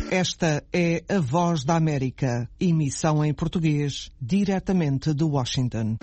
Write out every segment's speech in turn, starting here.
Esta é a Voz da América, emissão em português, diretamente de Washington.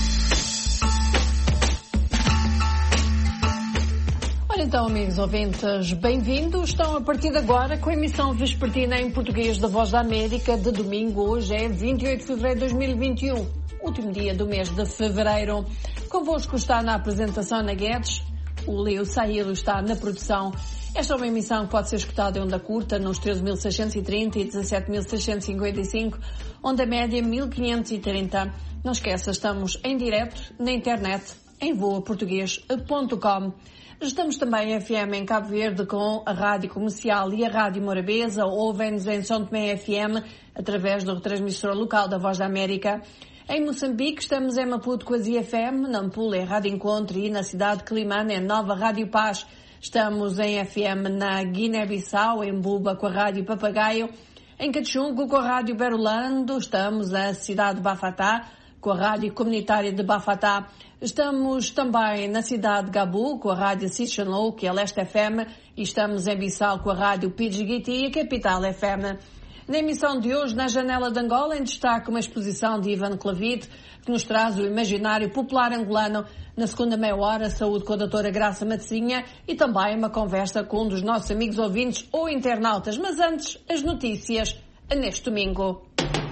Ora então, amigos ouvintes, bem-vindos. Estão a partir de agora com a emissão vespertina em português da Voz da América de domingo. Hoje é 28 de fevereiro de 2021, último dia do mês de fevereiro. Convosco está na apresentação Ana Guedes, o Leo Saílo está na produção. Esta é uma emissão que pode ser escutada em onda curta nos 13.630 e 17.655, onda média 1.530. Não esqueça, estamos em direto na internet em voaportugues.com. Estamos também em FM em Cabo Verde com a Rádio Comercial e a Rádio Morabeza. Ouvem-nos em São Tomé FM através do retransmissor local da Voz da América. Em Moçambique estamos em Maputo com a ZFM, Nampula é Rádio Encontro e na cidade de Climane é Nova Rádio Paz. Estamos em FM na Guiné-Bissau, em Buba com a Rádio Papagaio, em Cachungo com a Rádio Berolando, estamos na cidade de Bafatá com a Rádio Comunitária de Bafatá, estamos também na cidade de Gabu com a Rádio Sichanlou, que é Leste FM, e estamos em Bissau com a Rádio Pidgiti e a Capital FM. Na emissão de hoje, na Janela de Angola, em destaque uma exposição de Ivan Clavide, que nos traz o imaginário popular angolano. Na segunda meia hora, saúde com a doutora Graça Matezinha e também uma conversa com um dos nossos amigos ouvintes ou internautas. Mas antes, as notícias neste domingo.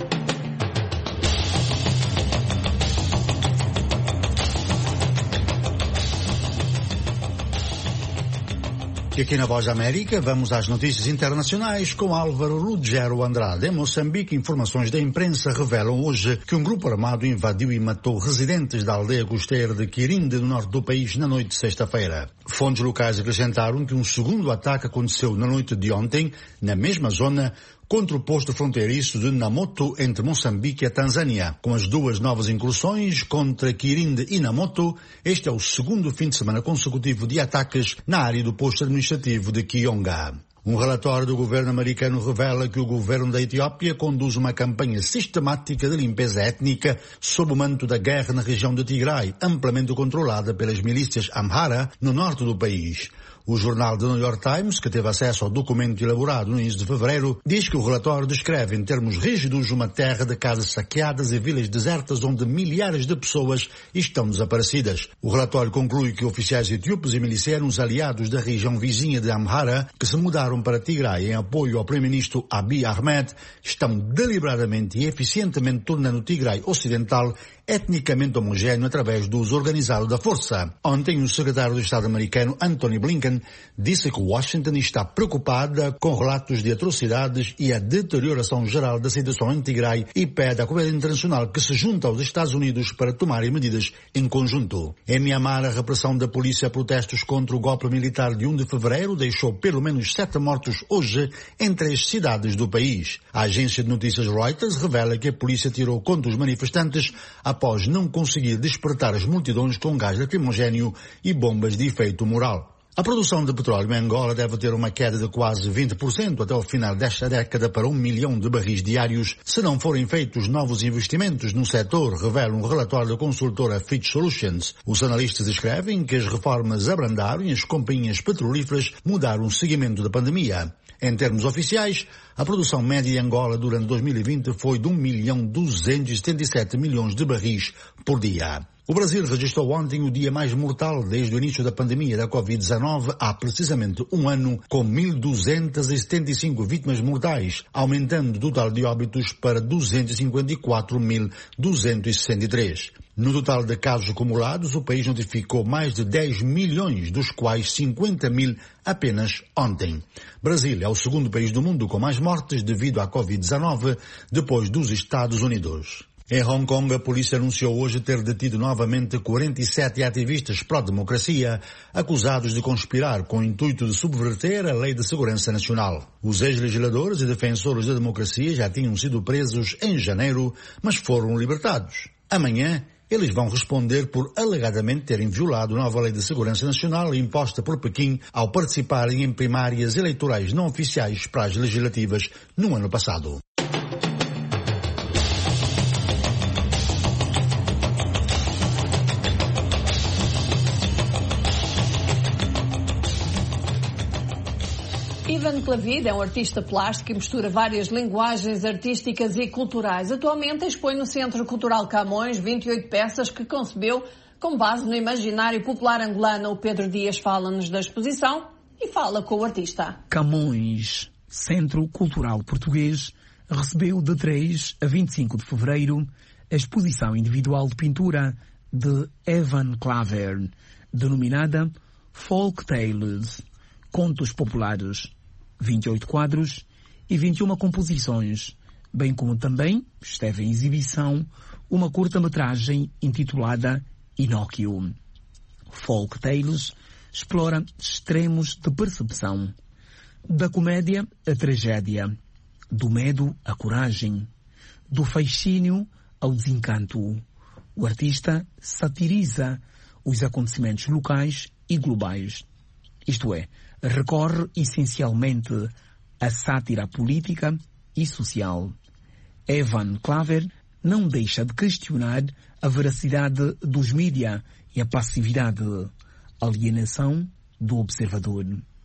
E aqui na Voz da América vamos às notícias internacionais com Álvaro Ruggiero Andrade. Em Moçambique, informações da imprensa revelam hoje que um grupo armado invadiu e matou residentes da aldeia costeira de Quirinde, no norte do país, na noite de sexta-feira. Fontes locais acrescentaram que um segundo ataque aconteceu na noite de ontem, na mesma zona, contra o posto fronteiriço de Namoto, entre Moçambique e a Tanzânia. Com as duas novas incursões contra Quirinde e Namoto, este é o segundo fim de semana consecutivo de ataques na área do posto administrativo de Kionga. Um relatório do governo americano revela que o governo da Etiópia conduz uma campanha sistemática de limpeza étnica sob o manto da guerra na região de Tigray, amplamente controlada pelas milícias Amhara, no norte do país. O jornal The New York Times, que teve acesso ao documento elaborado no início de fevereiro, diz que o relatório descreve em termos rígidos uma terra de casas saqueadas e vilas desertas onde milhares de pessoas estão desaparecidas. O relatório conclui que oficiais etíopes e milicianos aliados da região vizinha de Amhara, que se mudaram para Tigray em apoio ao primeiro-ministro Abiy Ahmed, estão deliberadamente e eficientemente tornando Tigray Ocidental etnicamente homogéneo através do uso organizado da força. Ontem, o secretário de Estado americano Antony Blinken disse que Washington está preocupada com relatos de atrocidades e a deterioração geral da situação em Tigray e pede à comunidade internacional que se junte aos Estados Unidos para tomarem medidas em conjunto. Em Myanmar, a repressão da polícia a protestos contra o golpe militar de 1 de fevereiro deixou pelo menos 7 mortos hoje em 3 cidades do país. A agência de notícias Reuters revela que a polícia tirou contra os manifestantes após não conseguir despertar as multidões com gás lacrimogéneo e bombas de efeito moral. A produção de petróleo em Angola deve ter uma queda de quase 20% até o final desta década para 1 milhão de barris diários, se não forem feitos novos investimentos no setor, revela um relatório da consultora Fitch Solutions. Os analistas escrevem que as reformas abrandaram e as companhias petrolíferas mudaram o seguimento da pandemia. Em termos oficiais, a produção média em Angola durante 2020 foi de 1.277 milhões de barris por dia. O Brasil registrou ontem o dia mais mortal desde o início da pandemia da Covid-19 há precisamente um ano, com 1.275 vítimas mortais, aumentando o total de óbitos para 254.263. No total de casos acumulados, o país notificou mais de 10 milhões, dos quais 50 mil apenas ontem. Brasil é o segundo país do mundo com mais mortes devido à Covid-19, depois dos Estados Unidos. Em Hong Kong, a polícia anunciou hoje ter detido novamente 47 ativistas pró-democracia, acusados de conspirar com o intuito de subverter a Lei de Segurança Nacional. Os ex-legisladores e defensores da democracia já tinham sido presos em janeiro, mas foram libertados. Amanhã, eles vão responder por alegadamente terem violado a nova Lei de Segurança Nacional imposta por Pequim ao participarem em primárias eleitorais não oficiais para as legislativas no ano passado. Ivan Evan Clavid é um artista plástico que mistura várias linguagens artísticas e culturais. Atualmente expõe no Centro Cultural Camões 28 peças que concebeu com base no imaginário popular angolano. O Pedro Dias fala-nos da exposição e fala com o artista. Camões, Centro Cultural Português, recebeu de 3 a 25 de fevereiro a exposição individual de pintura de Evan Clavid, denominada Folk Tales, Contos Populares, 28 quadros e 21 composições, bem como também esteve em exibição uma curta-metragem intitulada Inóquio. Folk Tales explora extremos de percepção, da comédia à tragédia, do medo à coragem, do fascínio ao desencanto. O artista satiriza os acontecimentos locais e globais, isto é, recorre essencialmente à sátira política e social. Evan Clavid não deixa de questionar a veracidade dos mídia e a passividade, alienação do observador.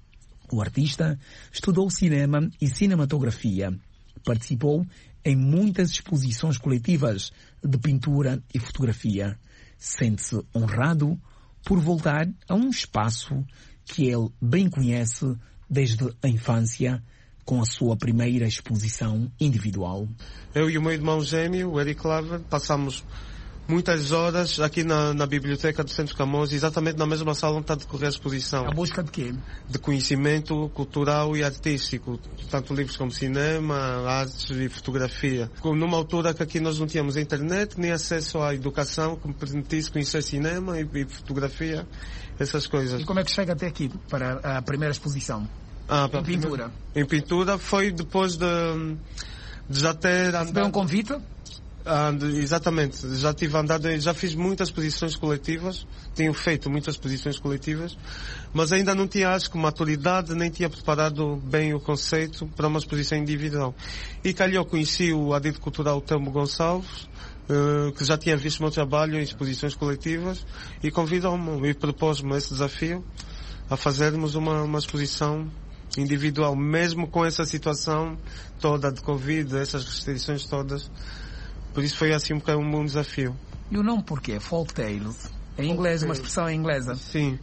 O artista estudou cinema e cinematografia, participou em muitas exposições coletivas de pintura e fotografia. Sente-se honrado por voltar a um espaço que ele bem conhece desde a infância, com a sua primeira exposição individual. Eu e o meu irmão gêmeo, o Eric Claver, passamos muitas horas aqui na biblioteca do Centro Camões, exatamente na mesma sala onde está a decorrer a exposição. A busca de quê? De conhecimento cultural e artístico, tanto livros como cinema, artes e fotografia. Numa altura que aqui nós não tínhamos internet, nem acesso à educação que me permitisse conhecer cinema e fotografia, essas coisas. E como é que chega até aqui, para a primeira exposição? Em pintura? Em pintura foi depois de já ter andado... Recebeu um convite? Exatamente, já tive andado, já fiz muitas exposições coletivas, tenho feito muitas exposições coletivas, mas ainda não tinha, acho que, maturidade, nem tinha preparado bem o conceito para uma exposição individual. E calhou, conheci o adido cultural Telmo Gonçalves, que já tinha visto o meu trabalho em exposições coletivas, e convidou-me e propôs-me esse desafio a fazermos uma exposição individual, mesmo com essa situação toda de Covid, essas restrições todas. Por isso foi assim um bocado um desafio. E o nome porquê? Folk Tales? Em inglês, uma expressão em inglesa. Sim.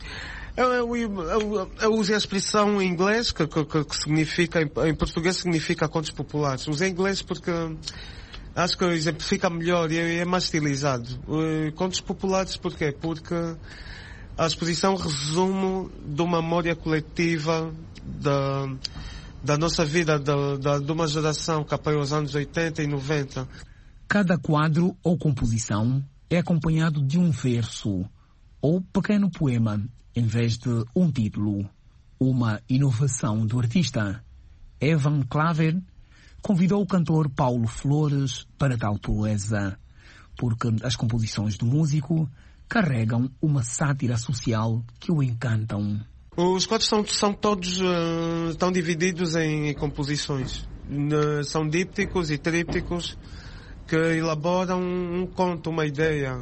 Eu uso a expressão em inglês, que significa, em português significa contos populares. Usei em inglês porque acho que exemplifica melhor e é mais estilizado. Contos populares porquê? Porque a exposição resume de uma memória coletiva da nossa vida, de uma geração que apoiou os anos 80 e 90. Cada quadro ou composição é acompanhado de um verso ou pequeno poema, em vez de um título. Uma inovação do artista. Evan Clavid convidou o cantor Paulo Flores para tal proeza, porque as composições do músico carregam uma sátira social que o encantam. Os quadros são todos estão divididos em composições. São dípticos e trípticos que elaboram um conto, uma ideia,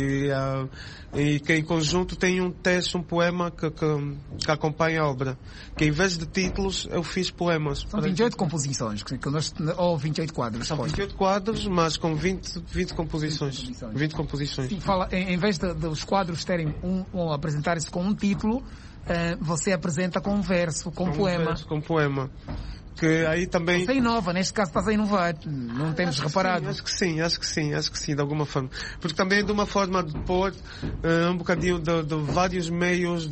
e que em conjunto tem um texto, um poema que acompanha a obra. Que em vez de títulos eu fiz poemas. São 28 composições, ou 28 quadros. São 28 quadros, mas com 20 composições. 20 composições. Sim, em vez dos quadros terem apresentarem-se com um título, você apresenta com um verso, com poema. Com poema. Que aí também... Você inova, neste caso estás a inovar, não temos reparado. Acho que sim, de alguma forma. Porque também é de uma forma de pôr um bocadinho de vários meios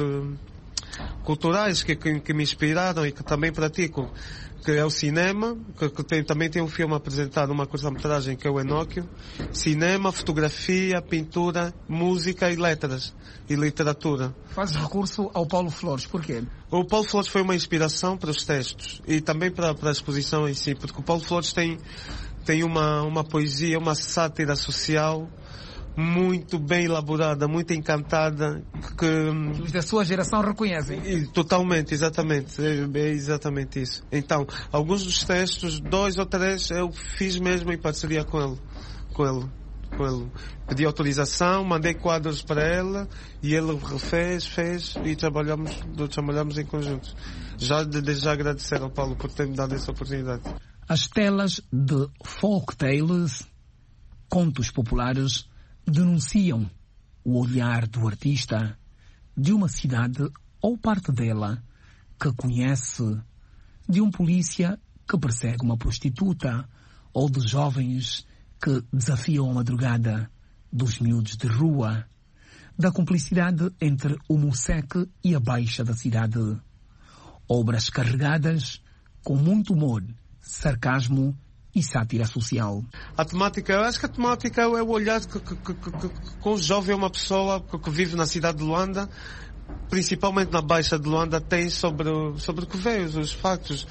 culturais que me inspiraram e que também pratico, que é o cinema, que também tem um filme apresentado, uma curta-metragem que é o Inóquio, cinema, fotografia, pintura, música e letras e literatura. Fazes recurso ao Paulo Flores, porquê? O Paulo Flores foi uma inspiração para os textos e também para a exposição em si, porque o Paulo Flores tem uma poesia, uma sátira social muito bem elaborada, muito encantada, que os da sua geração reconhecem. Totalmente, exatamente, é exatamente isso. Então, alguns dos textos, 2 ou 3, eu fiz mesmo em parceria com ele. com ele. Pedi autorização, mandei quadros para ele e ele refez, fez e trabalhamos em conjunto. Desde já agradecer ao Paulo por ter me dado essa oportunidade. As telas de folk tales, contos populares, denunciam o olhar do artista de uma cidade ou parte dela que conhece, de um polícia que persegue uma prostituta ou de jovens que desafiam a madrugada dos miúdos de rua, da cumplicidade entre o Moceque e a Baixa da cidade. Obras carregadas com muito humor, sarcasmo e sátira social. Eu acho que a temática é o olhar que o jovem, uma pessoa que vive na cidade de Luanda, principalmente na Baixa de Luanda, tem sobre o que vê, os factos.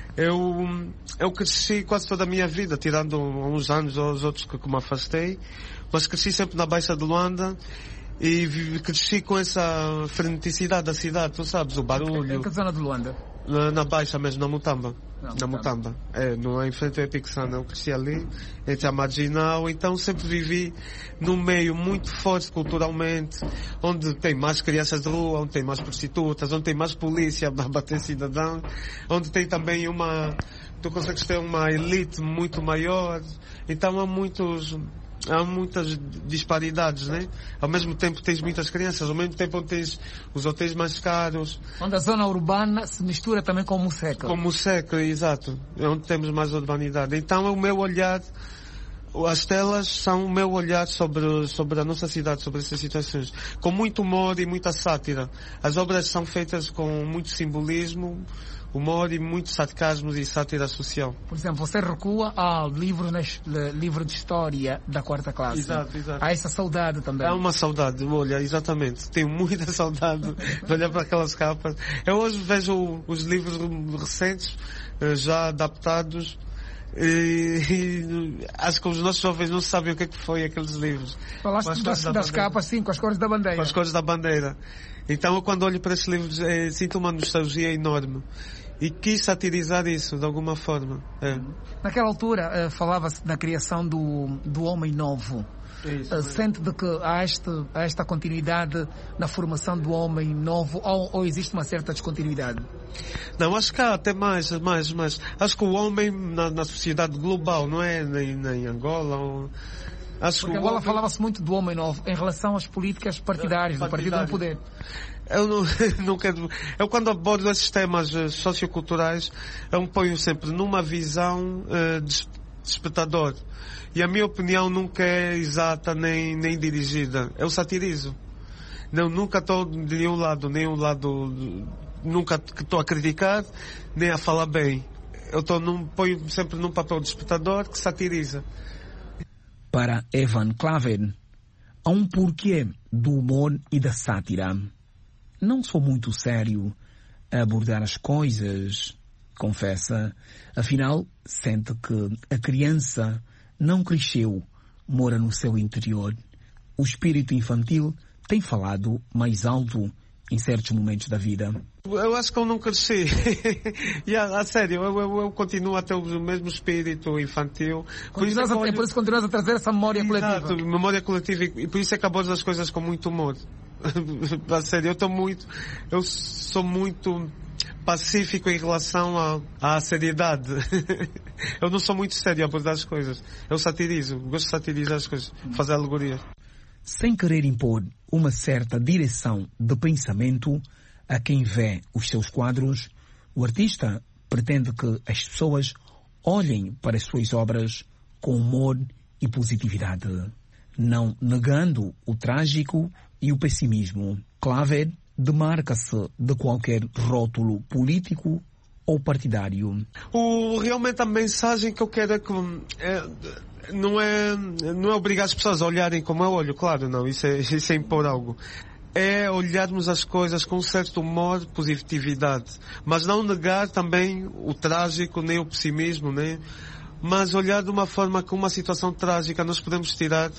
Eu cresci quase toda a minha vida, tirando uns anos ou os outros que me afastei, mas cresci sempre na Baixa de Luanda e cresci com essa freneticidade da cidade, tu sabes, o barulho. Em que zona de Luanda? Na Baixa mesmo, na Mutamba. Na Mutamba. Em frente ao Epixana. Eu cresci ali, entre a Marginal, então sempre vivi num meio muito forte culturalmente, onde tem mais crianças de rua, onde tem mais prostitutas, onde tem mais polícia a bater cidadãos, onde tem também tu consegues ter uma elite muito maior, então há muitas disparidades, né? Ao mesmo tempo tens muitas crianças, ao mesmo tempo onde tens os hotéis mais caros. Onde a zona urbana se mistura também com o Moceque. Com o Moceque, exato. É onde temos mais urbanidade. Então é o meu olhar, as telas são o meu olhar sobre a nossa cidade, sobre essas situações. Com muito humor e muita sátira. As obras são feitas com muito simbolismo, humor e muito sarcasmo e sátira social. Por exemplo, você recua ao livro de história da 4ª classe. Exato. Há essa saudade também. Há uma saudade, olha, exatamente. Tenho muita saudade de olhar para aquelas capas. Eu hoje vejo os livros recentes, já adaptados, e acho que os nossos jovens não sabem o que foi aqueles livros. Falaste das capas, sim, com as cores da bandeira. Com as cores da bandeira. Então eu, quando olho para esses livros, sinto uma nostalgia enorme. E quis satirizar isso, de alguma forma. Naquela altura, falava-se da criação do homem novo. Sente de que há esta continuidade na formação do homem novo, ou existe uma certa descontinuidade? Não, acho que há até mais. Acho que o homem na sociedade global, não é nem Angola. Porque Angola falava-se muito do homem novo em relação às políticas partidárias, do partido no poder. Não quero. Eu, quando abordo esses temas socioculturais, eu me ponho sempre numa visão de espectador. E a minha opinião nunca é exata nem dirigida. Eu satirizo. Nunca estou de nenhum lado, nunca estou a criticar, nem a falar bem. Eu ponho sempre num papel de espectador que satiriza. Para Evan Claver, há um porquê do humor e da sátira. Não sou muito sério a abordar as coisas, confessa. Afinal, sente que a criança não cresceu, mora no seu interior. O espírito infantil tem falado mais alto em certos momentos da vida. Eu acho que eu não cresci. A sério, eu continuo a ter o mesmo espírito infantil. Por isso continuas a trazer essa memória coletiva. Exato, memória coletiva, e por isso é que abordo as coisas com muito humor. A sério, eu sou muito pacífico em relação à seriedade. Eu não sou muito sério a abordar as coisas. Eu satirizo, gosto de satirizar as coisas, fazer alegorias. Sem querer impor uma certa direção de pensamento a quem vê os seus quadros, o artista pretende que as pessoas olhem para as suas obras com humor e positividade, não negando o trágico e o pessimismo. Claver demarca-se de qualquer rótulo político ou partidário. Realmente a mensagem que eu quero é que não é obrigar as pessoas a olharem como eu olho, claro, não, isso é impor algo. É olharmos as coisas com um certo humor, positividade, mas não negar também o trágico, nem o pessimismo, né? Mas olhar de uma forma que uma situação trágica nós podemos tirar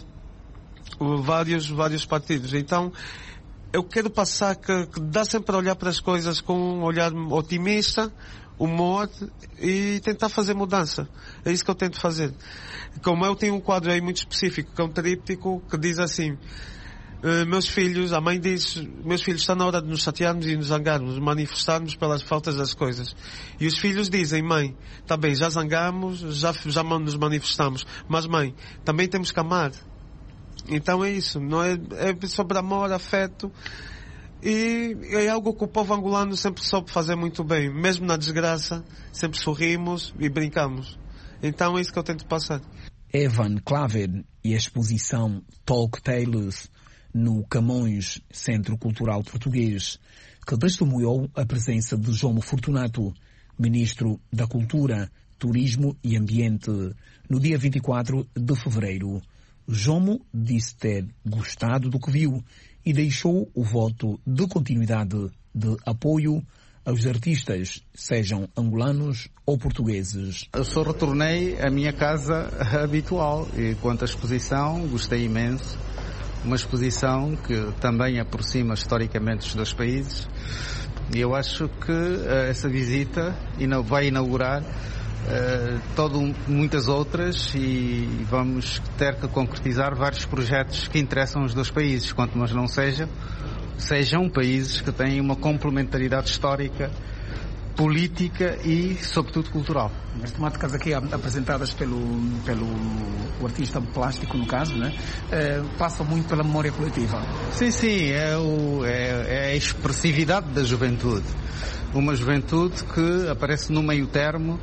vários partidos. Então, eu quero passar que dá sempre a olhar para as coisas com um olhar otimista, humor e tentar fazer mudança. É isso que eu tento fazer. Como eu tenho um quadro aí muito específico, que é um tríptico, que diz assim: meus filhos, a mãe diz, meus filhos, está na hora de nos chatearmos e nos zangarmos, manifestarmos pelas faltas das coisas. E os filhos dizem: mãe, está bem, já zangamos, já nos manifestamos, mas mãe, também temos que amar. Então é isso, não é sobre amor, afeto, e é algo que o povo angolano sempre soube fazer muito bem. Mesmo na desgraça, sempre sorrimos e brincamos. Então é isso que eu tento passar. Evan Claver e a exposição Talk Tales no Camões Centro Cultural Português, que testemunhou a presença de Jomo Fortunato, Ministro da Cultura, Turismo e Ambiente, no dia 24 de fevereiro. Jomo disse ter gostado do que viu e deixou o voto de continuidade de apoio aos artistas, sejam angolanos ou portugueses. Eu só retornei à minha casa habitual e quanto à exposição, gostei imenso. Uma exposição que também aproxima historicamente os dois países e eu acho que essa visita vai inaugurar muitas outras e vamos ter que concretizar vários projetos que interessam os dois países, quanto mais não sejam países que têm uma complementaridade histórica, política e, sobretudo, cultural. As temáticas aqui apresentadas pelo artista plástico, no caso, né, passam muito pela memória coletiva. Sim, é a expressividade da juventude. Uma juventude que aparece no meio termo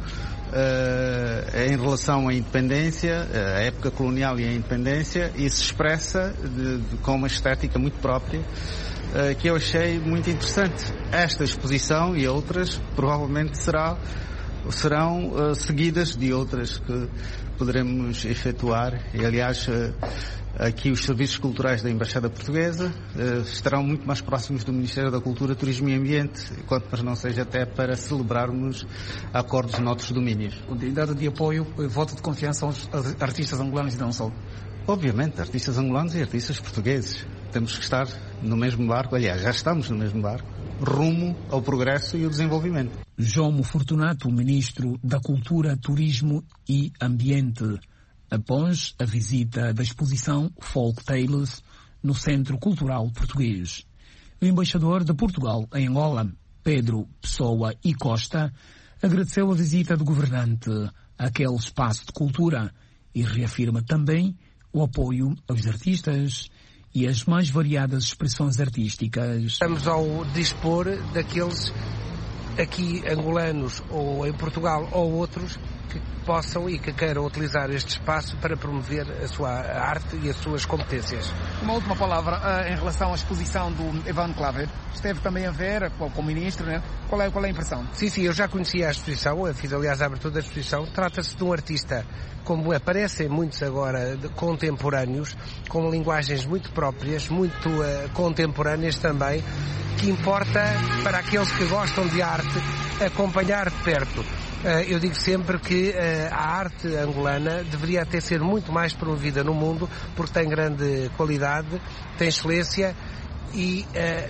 em relação à independência, à época colonial e à independência, e se expressa com uma estética muito própria, que eu achei muito interessante. Esta exposição e outras provavelmente serão seguidas de outras que poderemos efetuar. E, aliás, aqui os serviços culturais da Embaixada Portuguesa estarão muito mais próximos do Ministério da Cultura, Turismo e Ambiente, quanto mas não seja até para celebrarmos acordos noutros domínios. Continuidade de apoio, voto de confiança aos artistas angolanos e não só. Obviamente, artistas angolanos e artistas portugueses. Temos que estar no mesmo barco, aliás, já estamos no mesmo barco, rumo ao progresso e ao desenvolvimento. Jomo Fortunato, Ministro da Cultura, Turismo e Ambiente, após a visita da exposição Folk Tales no Centro Cultural Português. O embaixador de Portugal em Angola, Pedro Pessoa e Costa, agradeceu a visita do governante àquele espaço de cultura e reafirma também o apoio aos artistas e as mais variadas expressões artísticas. Estamos ao dispor daqueles aqui angolanos ou em Portugal ou outros que possam e que queiram utilizar este espaço para promover a sua arte e as suas competências. Uma última palavra em relação à exposição do Evan Claver. Esteve também a ver com o Ministro, né? Qual é a impressão? Sim, eu já conhecia a exposição, eu fiz aliás a abertura da exposição. Trata-se de um artista, como aparecem muitos agora, contemporâneos, com linguagens muito próprias, muito contemporâneas também, que importa para aqueles que gostam de arte acompanhar de perto. Eu digo sempre que a arte angolana deveria até ser muito mais promovida no mundo, porque tem grande qualidade, tem excelência e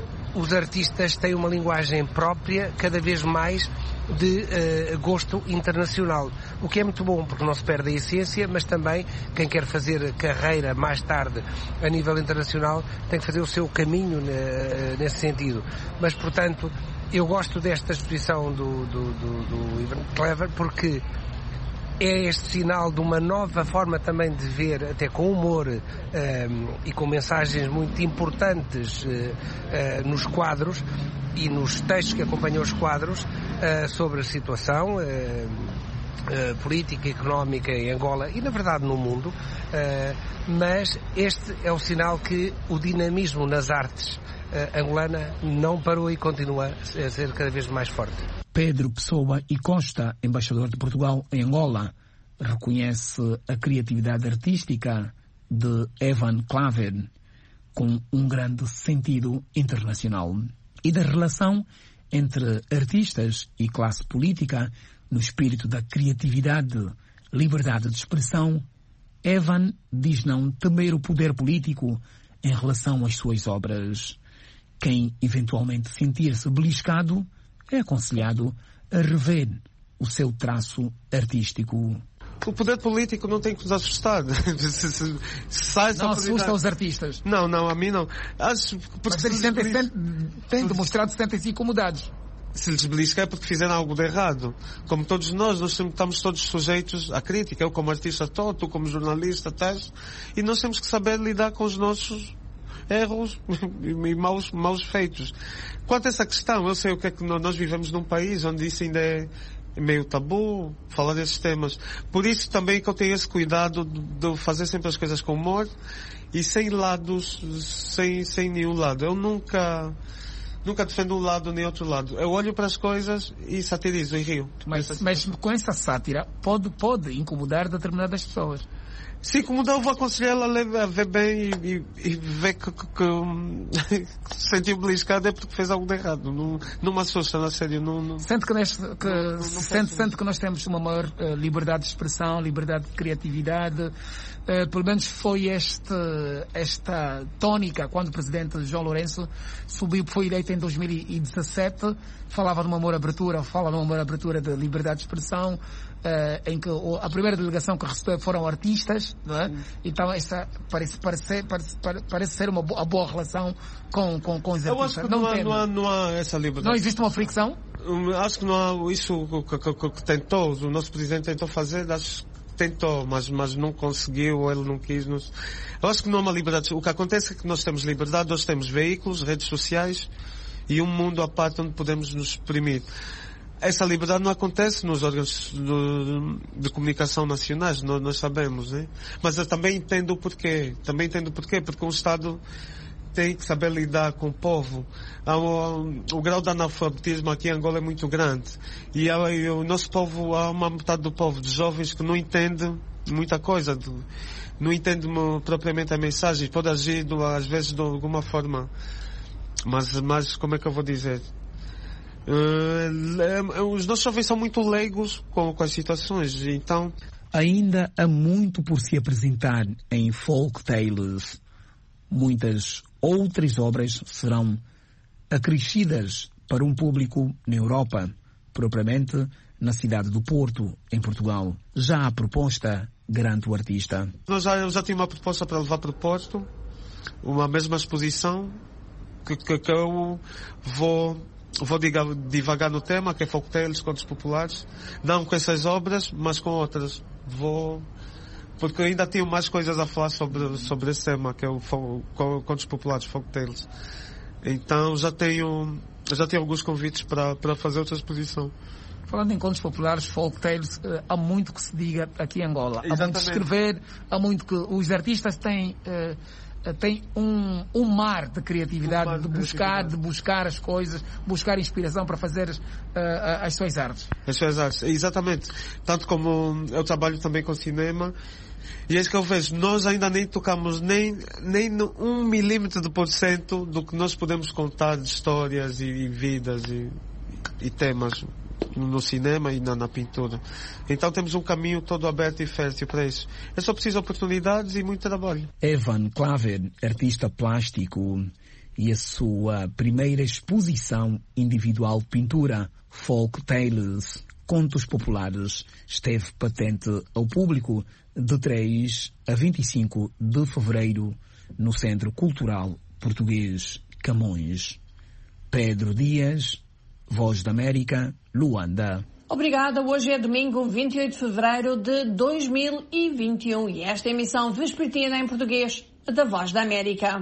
os artistas têm uma linguagem própria, cada vez mais de gosto internacional. O que é muito bom, porque não se perde a essência, mas também quem quer fazer carreira mais tarde a nível internacional tem que fazer o seu caminho nesse sentido. Mas, portanto, eu gosto desta exposição do Evan Claver porque é este sinal de uma nova forma também de ver, até com humor e com mensagens muito importantes nos quadros e nos textos que acompanham os quadros sobre a situação política e económica em Angola e, na verdade, no mundo. Mas este é o sinal que o dinamismo nas artes angolana não parou e continua a ser cada vez mais forte. Pedro Pessoa e Costa, embaixador de Portugal em Angola, reconhece a criatividade artística de Evan Claver com um grande sentido internacional e da relação entre artistas e classe política no espírito da criatividade, liberdade de expressão. Evan diz não temer o poder político em relação às suas obras. Quem eventualmente sentir-se beliscado é aconselhado a rever o seu traço artístico. O poder político não tem que nos assustar. Não assusta os artistas. Não, a mim não. Mas eles têm demonstrado que sentem-se incomodados. Se lhes belisca é porque fizeram algo de errado. Como todos nós estamos todos sujeitos à crítica. Eu como artista estou, tu como jornalista estás. E nós temos que saber lidar com os nossos erros e maus feitos. Quanto a essa questão, eu sei o que é que nós vivemos num país onde isso ainda é meio tabu, falar desses temas. Por isso também que eu tenho esse cuidado de fazer sempre as coisas com humor e sem lados, sem nenhum lado. Eu nunca defendo um lado nem outro lado. Eu olho para as coisas e satirizo e rio. Mas com essa sátira pode incomodar determinadas pessoas. Sim, como eu vou aconselhar ela a ver bem e ver que se sentiu beliscado é porque fez algo de errado. Não me assusta, na sério. Sente que nós temos uma maior liberdade de expressão, liberdade de criatividade. Pelo menos foi esta tónica quando o presidente João Lourenço foi eleito em 2017. Fala numa maior abertura de liberdade de expressão, em que a primeira delegação que recebeu foram artistas, não é? Então essa parece ser uma boa relação com os artistas. Eu acho que não há essa liberdade. Não existe uma fricção? Acho que não há isso que tentou, o nosso presidente tentou fazer, acho que tentou, mas não conseguiu, ele não quis. Eu acho que não há uma liberdade. O que acontece é que nós temos liberdade, nós temos veículos, redes sociais e um mundo à parte onde podemos nos exprimir. Essa liberdade não acontece nos órgãos de comunicação nacionais, nós sabemos, né? Mas eu também entendo o porquê. Porque um Estado tem que saber lidar com o povo. O grau de analfabetismo aqui em Angola é muito grande. E o nosso povo, há uma metade do povo, de jovens, que não entende muita coisa. Não entende propriamente a mensagem. Pode agir, às vezes, de alguma forma. Mas como é que eu vou dizer? Os nossos jovens são muito leigos com as situações, então... Ainda há muito por se apresentar em Folk Tales. Muitas outras obras serão acrescidas para um público na Europa, propriamente na cidade do Porto, em Portugal. Já a proposta garante o artista. Eu já tinha uma proposta para levar para o Porto, uma mesma exposição, que eu vou divagar no tema, que é Folk Tales, contos populares, não com essas obras, mas com outras. Porque eu ainda tenho mais coisas a falar sobre esse tema, que é o contos populares, Folk Tales. Então já tenho alguns convites para fazer outra exposição. Falando em contos populares, Folk Tales, há muito que se diga aqui em Angola. Exatamente. Há muito que escrever, há muito que os artistas têm um mar de criatividade, de buscar as coisas, buscar inspiração para fazer as suas artes. As suas artes, exatamente. Tanto como eu trabalho também com cinema, e é isso que eu vejo. Nós ainda nem tocamos nem no 1 milímetro de % do que nós podemos contar de histórias e vidas e temas no cinema e na pintura. Então temos um caminho todo aberto e fértil para isso. É só preciso oportunidades e muito trabalho. Evan Claver, artista plástico, e a sua primeira exposição individual de pintura, Folk Tales, Contos Populares, esteve patente ao público de 3 a 25 de fevereiro no Centro Cultural Português Camões. Pedro Dias, Voz da América, Luanda. Obrigada. Hoje é domingo, 28 de fevereiro de 2021 e esta é a emissão vespertina em português da Voz da América.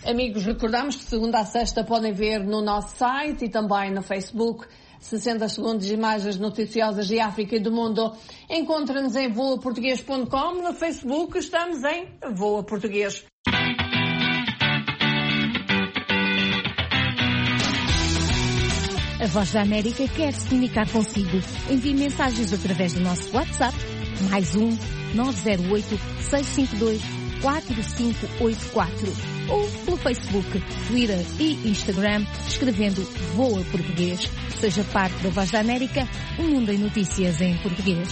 Amigos, recordamos que de segunda a sexta podem ver no nosso site e também no Facebook 60 segundos de imagens noticiosas de África e do mundo. Encontra-nos em voaportuguês.com. No Facebook estamos em Voa Português. A Voz da América quer se comunicar consigo. Envie mensagens através do nosso WhatsApp, +1 908 652 4584 ou pelo Facebook, Twitter e Instagram, escrevendo Voa Português. Seja parte da Voz da América, um mundo em notícias em português.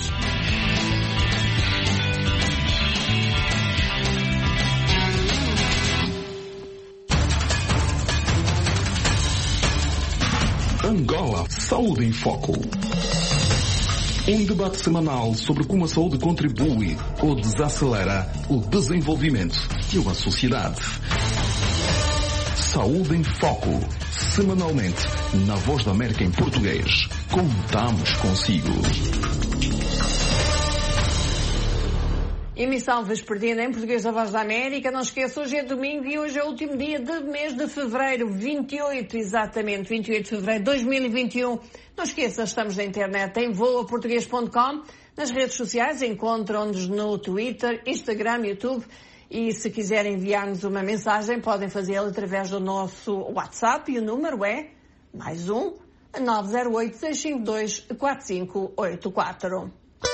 Angola, Saúde em Foco. Um debate semanal sobre como a saúde contribui ou desacelera o desenvolvimento de uma sociedade. Saúde em Foco. Semanalmente, na Voz da América em português. Contamos consigo. Emissão vespertina em português da Voz da América. Não esqueça, hoje é domingo e hoje é o último dia do mês de fevereiro, 28, exatamente, 28 de fevereiro de 2021. Não esqueça, estamos na internet em voaportuguês.com. Nas redes sociais encontram-nos no Twitter, Instagram, YouTube. E se quiserem enviar-nos uma mensagem, podem fazê-lo através do nosso WhatsApp e o número é +1 908 652 4584.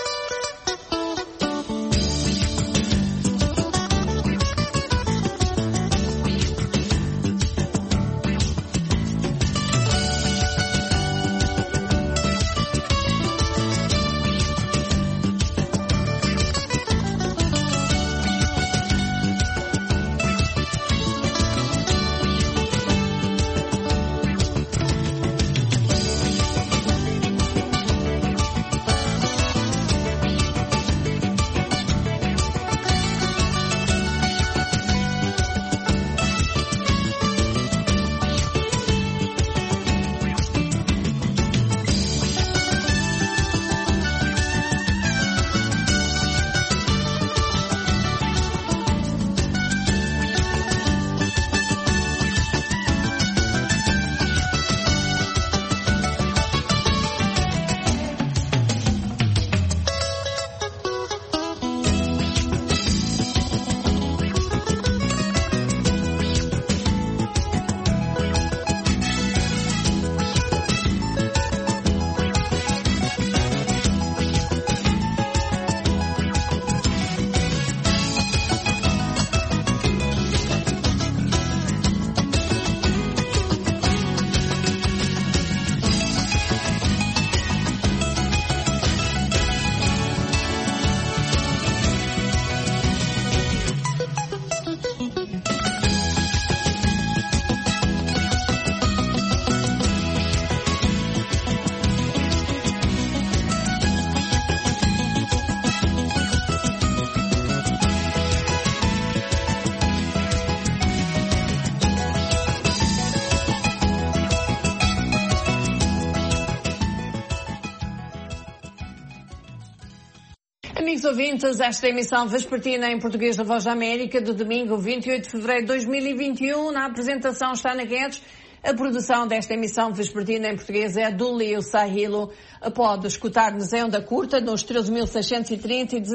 Amigos ouvintes, esta emissão vespertina em português da Voz da América do domingo 28 de fevereiro de 2021. Na apresentação está Ana Guedes. A produção desta emissão vespertina em português é do Leo Sahilo. Pode escutar-nos em onda curta nos 13.630 e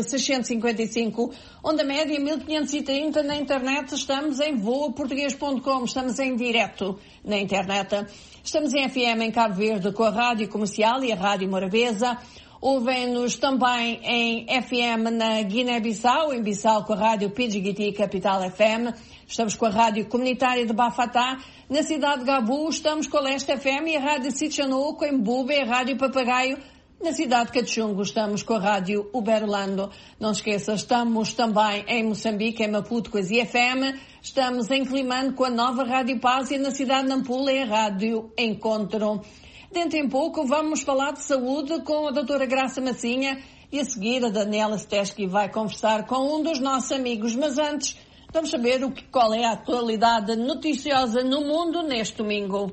17.655, onda média 1.530. Na internet estamos em voaportuguês.com, estamos em direto na internet. Estamos em FM em Cabo Verde com a Rádio Comercial e a Rádio Morabeza. Ouvem-nos também em FM na Guiné-Bissau, em Bissau com a Rádio Pidgiti Capital FM. Estamos com a Rádio Comunitária de Bafatá. Na cidade de Gabu estamos com a Leste FM e a Rádio Sitchanuco, em Bube, a Rádio Papagaio. Na cidade de Cachungo estamos com a Rádio Uberlando. Não esqueça, estamos também em Moçambique, em Maputo com a ZFM. Estamos em Climane com a nova Rádio Paz e na cidade de Nampula é a Rádio Encontro. Dentro em pouco vamos falar de saúde com a doutora Graça Massinha e a seguir a Daniela Steschi vai conversar com um dos nossos amigos. Mas antes, vamos saber qual é a atualidade noticiosa no mundo neste domingo.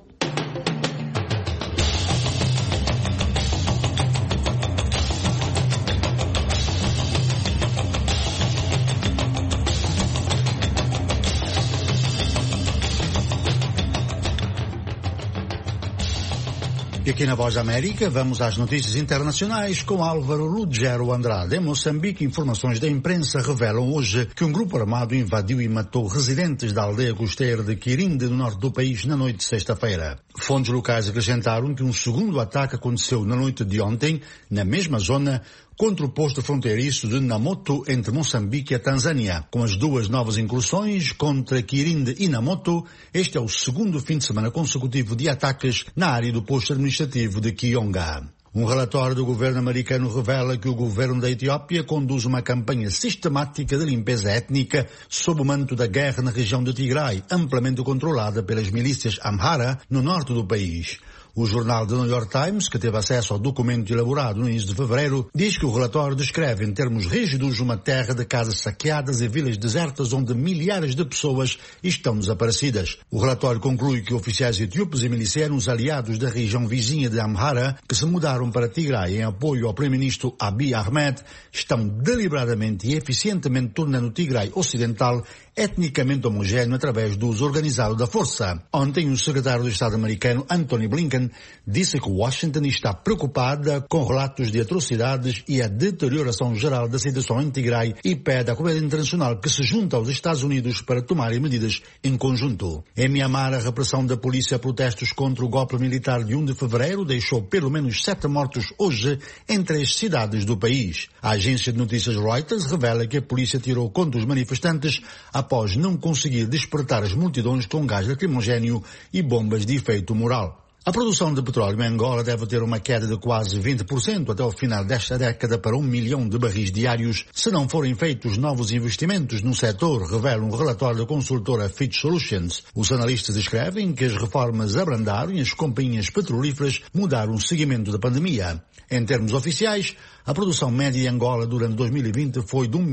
E aqui na Voz da América, vamos às notícias internacionais com Álvaro Ruggiero Andrade. Em Moçambique, informações da imprensa revelam hoje que um grupo armado invadiu e matou residentes da aldeia costeira de Quirinde, no norte do país, na noite de sexta-feira. Fontes locais acrescentaram que um segundo ataque aconteceu na noite de ontem, na mesma zona, contra o posto fronteiriço de Namoto, entre Moçambique e a Tanzânia. Com as duas novas incursões contra Quirinde e Namoto, este é o segundo fim de semana consecutivo de ataques na área do posto administrativo de Kionga. Um relatório do governo americano revela que o governo da Etiópia conduz uma campanha sistemática de limpeza étnica sob o manto da guerra na região de Tigray, amplamente controlada pelas milícias Amhara, no norte do país. O jornal The New York Times, que teve acesso ao documento elaborado no início de fevereiro, diz que o relatório descreve em termos rígidos uma terra de casas saqueadas e vilas desertas onde milhares de pessoas estão desaparecidas. O relatório conclui que oficiais etíopes e milicianos aliados da região vizinha de Amhara, que se mudaram para Tigray em apoio ao primeiro-ministro Abiy Ahmed, estão deliberadamente e eficientemente tornando Tigray Ocidental etnicamente homogéneo através do uso organizado da força. Ontem, o secretário de Estado americano Antony Blinken disse que Washington está preocupada com relatos de atrocidades e a deterioração geral da situação em Tigray e pede à comunidade internacional que se junte aos Estados Unidos para tomarem medidas em conjunto. Em Mianmar, a repressão da polícia a protestos contra o golpe militar de 1 de fevereiro deixou pelo menos 7 mortos hoje em 3 cidades do país. A agência de notícias Reuters revela que a polícia tirou contra os manifestantes após não conseguir despertar as multidões com gás lacrimogéneo e bombas de efeito moral. A produção de petróleo em Angola deve ter uma queda de quase 20% até o final desta década para 1 milhão de barris diários, se não forem feitos novos investimentos no setor, revela um relatório da consultora Fitch Solutions. Os analistas escrevem que as reformas abrandaram e as companhias petrolíferas mudaram o seguimento da pandemia. Em termos oficiais, a produção média em Angola durante 2020 foi de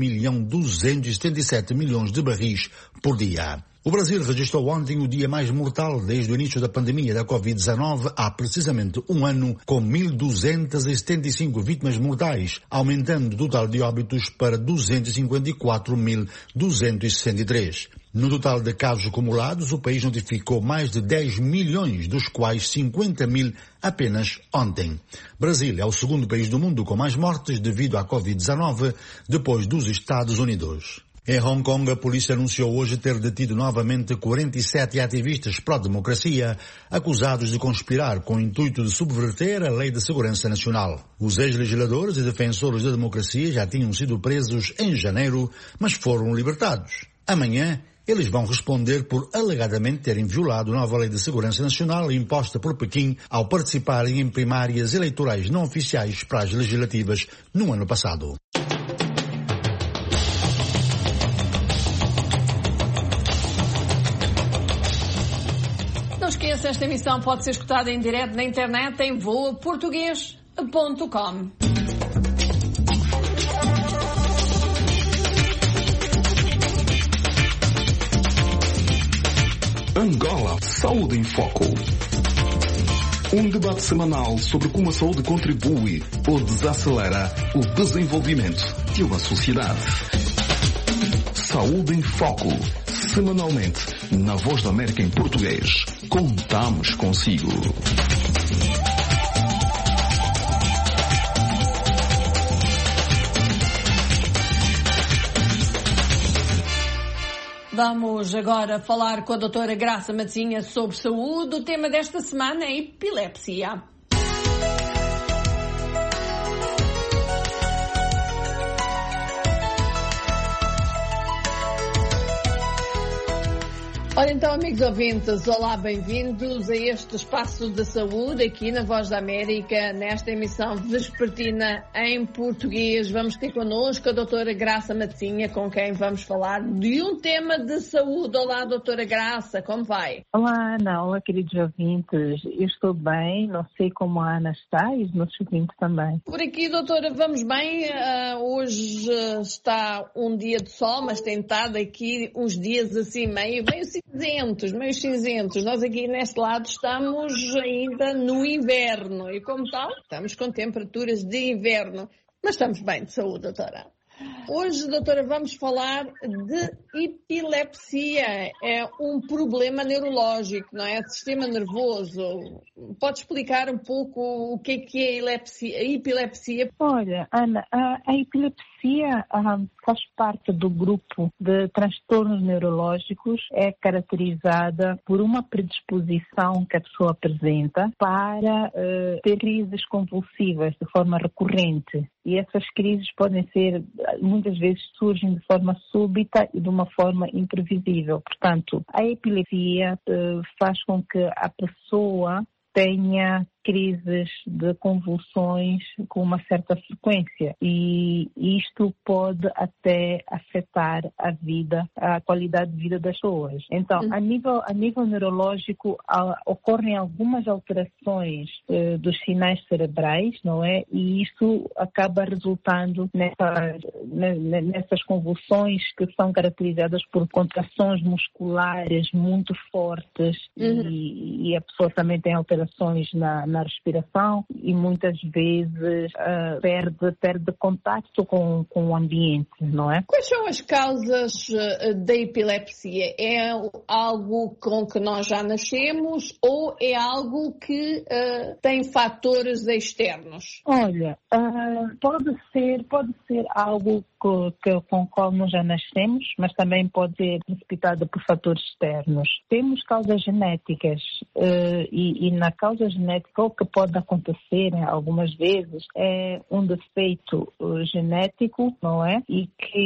1.277 milhões de barris por dia. O Brasil registrou ontem o dia mais mortal desde o início da pandemia da Covid-19 há precisamente um ano, com 1.275 vítimas mortais, aumentando o total de óbitos para 254.263. No total de casos acumulados, o país notificou mais de 10 milhões, dos quais 50 mil apenas ontem. Brasil é o segundo país do mundo com mais mortes devido à Covid-19, depois dos Estados Unidos. Em Hong Kong, a polícia anunciou hoje ter detido novamente 47 ativistas pró-democracia, acusados de conspirar com o intuito de subverter a Lei de Segurança Nacional. Os ex-legisladores e defensores da democracia já tinham sido presos em janeiro, mas foram libertados. Amanhã, eles vão responder por alegadamente terem violado a nova Lei de Segurança Nacional imposta por Pequim ao participarem em primárias eleitorais não oficiais para as legislativas no ano passado. Não esqueça, esta emissão pode ser escutada em direto na internet em voaportugues.com. Angola Saúde em Foco. Um debate semanal sobre como a saúde contribui ou desacelera o desenvolvimento de uma sociedade. Saúde em Foco. Semanalmente, na Voz da América em português. Contamos consigo. Vamos agora falar com a doutora Graça Matosinha sobre saúde. O tema desta semana é epilepsia. Ora então, amigos ouvintes, olá, bem-vindos a este espaço de saúde aqui na Voz da América, nesta emissão vespertina em português. Vamos ter connosco a doutora Graça Matosinha, com quem vamos falar de um tema de saúde. Olá, doutora Graça, como vai? Olá, Ana, olá, queridos ouvintes. Eu estou bem, não sei como a Ana está e os nossos ouvintes também. Por aqui, doutora, vamos bem. Hoje está um dia de sol, mas tem estado aqui uns dias assim meio cinzentos. Nós aqui neste lado estamos ainda no inverno e, como tal, estamos com temperaturas de inverno. Mas estamos bem de saúde, doutora. Hoje, doutora, vamos falar de epilepsia. É um problema neurológico, não é? Sistema nervoso. Pode explicar um pouco o que é a epilepsia? Olha, Ana, a epilepsia faz parte do grupo de transtornos neurológicos. É caracterizada por uma predisposição que a pessoa apresenta para ter crises convulsivas de forma recorrente. E essas crises podem ser, muitas vezes surgem de forma súbita e de uma forma imprevisível. Portanto, a epilepsia faz com que a pessoa tenha crises de convulsões com uma certa frequência e isto pode até afetar a qualidade de vida das pessoas. Então, a nível neurológico, ocorrem algumas alterações dos sinais cerebrais, não é? E isso acaba resultando nessas convulsões que são caracterizadas por contrações musculares muito fortes e a pessoa também tem alterações na respiração e muitas vezes perde contato com o ambiente, não é? Quais são as causas da epilepsia? É algo com que nós já nascemos ou é algo que tem fatores externos? Olha, pode ser algo com o qual nós já nascemos, mas também pode ser precipitado por fatores externos. Temos causas genéticas e na causa genética o que pode acontecer algumas vezes é um defeito genético, não é? E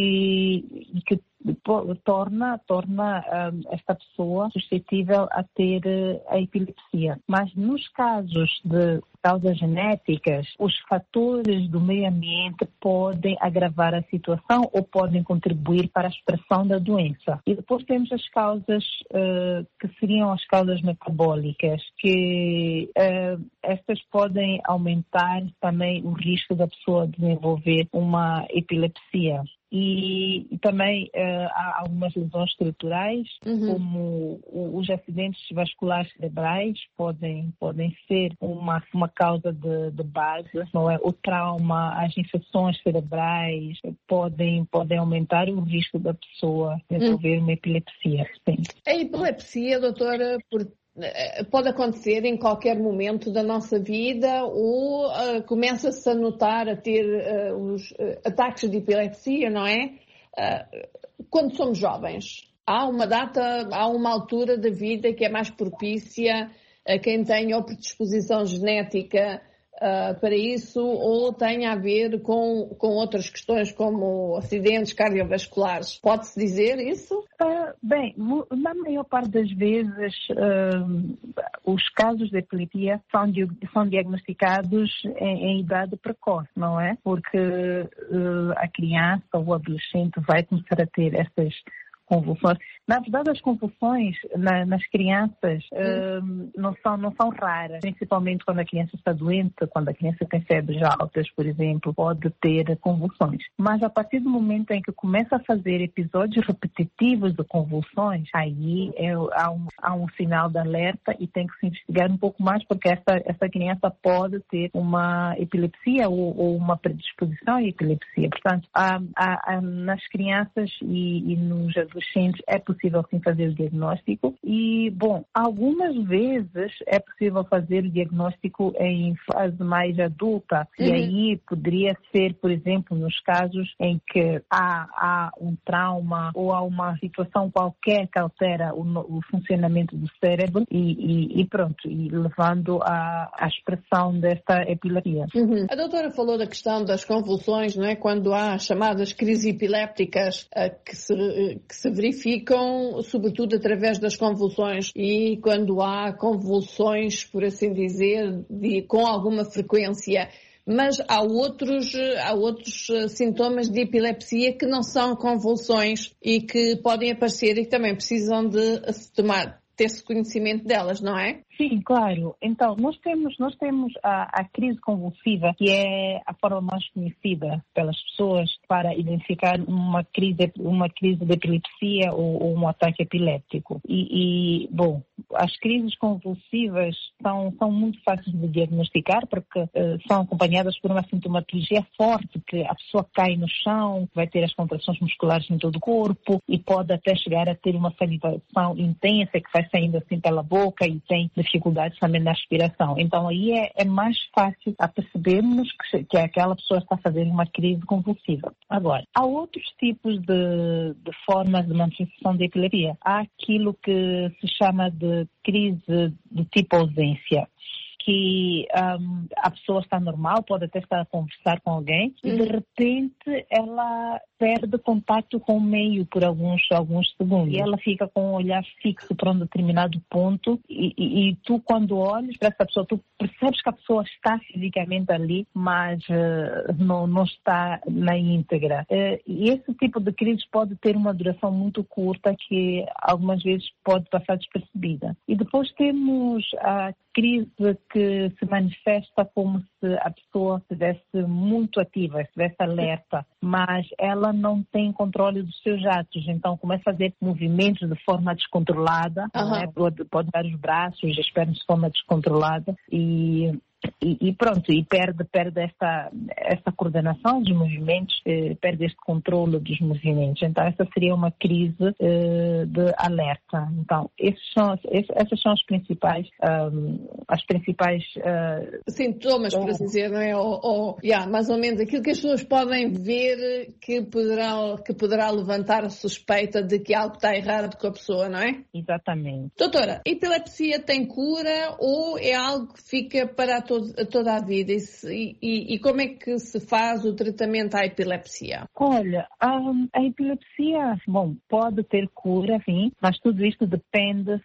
que torna esta pessoa suscetível a ter a epilepsia. Mas nos casos de causas genéticas, os fatores do meio ambiente podem agravar a situação ou podem contribuir para a expressão da doença. E depois temos as causas que seriam as causas metabólicas, que estas podem aumentar também o risco da pessoa desenvolver uma epilepsia. E também há algumas lesões estruturais, como os acidentes vasculares cerebrais podem ser uma causa de base, não é? O trauma, as infecções cerebrais podem aumentar o risco da pessoa desenvolver uma epilepsia. Sim. A epilepsia, doutora, pode acontecer em qualquer momento da nossa vida ou começa-se a notar, a ter os ataques de epilepsia, não é? Quando somos jovens. Há uma altura da vida que é mais propícia a quem tem ou predisposição genética para isso ou tem a ver com outras questões como acidentes cardiovasculares. Pode-se dizer isso? Bem, na maior parte das vezes os casos de epilepsia são diagnosticados em idade precoce, não é? Porque a criança ou o adolescente vai começar a ter essas convulsões. Na verdade, as convulsões nas crianças não são raras, principalmente quando a criança está doente, quando a criança tem febres altas, por exemplo, pode ter convulsões. Mas a partir do momento em que começa a fazer episódios repetitivos de convulsões, aí há um sinal de alerta e tem que se investigar um pouco mais, porque essa criança pode ter uma epilepsia ou uma predisposição à epilepsia. Portanto, nas crianças e nos adolescentes é possível sim fazer o diagnóstico e, bom, algumas vezes é possível fazer o diagnóstico em fase mais adulta e aí poderia ser, por exemplo, nos casos em que há um trauma ou há uma situação qualquer que altera o funcionamento do cérebro e pronto, e levando à expressão desta epilepsia. A doutora falou da questão das convulsões, não é? Quando há chamadas crises epilépticas que se verificam sobretudo através das convulsões e quando há convulsões, por assim dizer, com alguma frequência. Mas há outros sintomas de epilepsia que não são convulsões e que podem aparecer e que também precisam de ter-se conhecimento delas, não é? Sim, claro. Então, nós temos a crise convulsiva, que é a forma mais conhecida pelas pessoas para identificar uma crise de epilepsia ou um ataque epiléptico. Bom, as crises convulsivas são muito fáceis de diagnosticar porque são acompanhadas por uma sintomatologia forte, que a pessoa cai no chão, vai ter as contrações musculares em todo o corpo e pode até chegar a ter uma salivação intensa que vai saindo assim pela boca e tem dificuldades também na respiração. Então aí é mais fácil a percebermos que aquela pessoa está fazendo uma crise convulsiva. Agora, há outros tipos de formas de manifestação de epilepsia. Há aquilo que se chama de crise do tipo ausência, que a pessoa está normal, pode até estar a conversar com alguém e de repente ela perde contato com o meio por alguns segundos e ela fica com um olhar fixo para um determinado ponto e tu quando olhas para essa pessoa, tu percebes que a pessoa está fisicamente ali, mas não está na íntegra. E esse tipo de crise pode ter uma duração muito curta que algumas vezes pode passar despercebida. E depois temos a crise que se manifesta como se a pessoa estivesse muito ativa, estivesse alerta, mas ela não tem controle dos seus atos, então começa a fazer movimentos de forma descontrolada, né? Pode dar os braços, as pernas de forma descontrolada e pronto, e perde essa coordenação dos movimentos, perde este controle dos movimentos. Então essa seria uma crise de alerta. Então essas são as principais sintomas, por assim dizer, não é? Mais ou menos aquilo que as pessoas podem ver que poderá levantar a suspeita de que algo está errado com a pessoa, não é? Exatamente. Doutora, a epilepsia tem cura ou é algo que fica para toda a vida? E como é que se faz o tratamento à epilepsia? Olha, a epilepsia, bom, pode ter cura, sim, mas tudo isto depende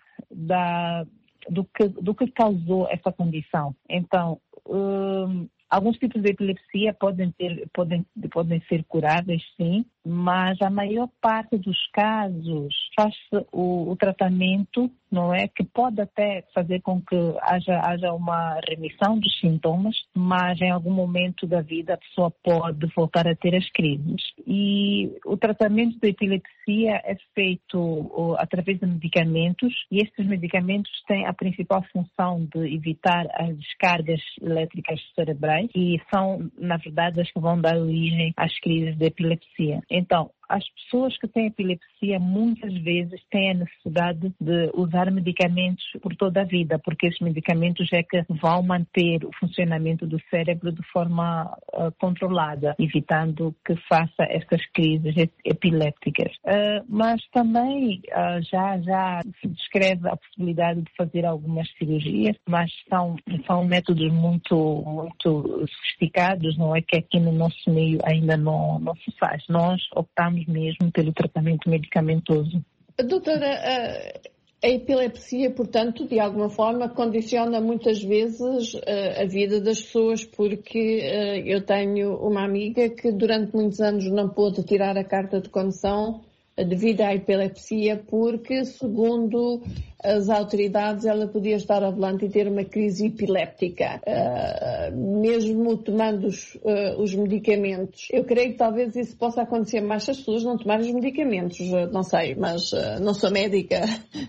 do que causou essa condição. Então, alguns tipos de epilepsia podem ser curáveis, sim, mas a maior parte dos casos faz-se o tratamento, não é? Que pode até fazer com que haja uma remissão dos sintomas, mas em algum momento da vida a pessoa pode voltar a ter as crises. E o tratamento da epilepsia é feito através de medicamentos e estes medicamentos têm a principal função de evitar as descargas elétricas cerebrais e são, na verdade, as que vão dar origem às crises de epilepsia. Então, as pessoas que têm epilepsia muitas vezes têm a necessidade de usar medicamentos por toda a vida, porque esses medicamentos é que vão manter o funcionamento do cérebro de forma controlada, evitando que faça estas crises epilépticas. Mas também já se descreve a possibilidade de fazer algumas cirurgias, mas são métodos muito, muito sofisticados, não é que aqui no nosso meio ainda não se faz. Nós optamos mesmo pelo tratamento medicamentoso. Doutora, a epilepsia, portanto, de alguma forma, condiciona muitas vezes a vida das pessoas, porque eu tenho uma amiga que durante muitos anos não pôde tirar a carta de condução devido à epilepsia, porque, segundo as autoridades, ela podia estar ao volante e ter uma crise epiléptica, mesmo tomando os medicamentos. Eu creio que talvez isso possa acontecer mais se as pessoas não tomarem os medicamentos, não sei, mas não sou médica.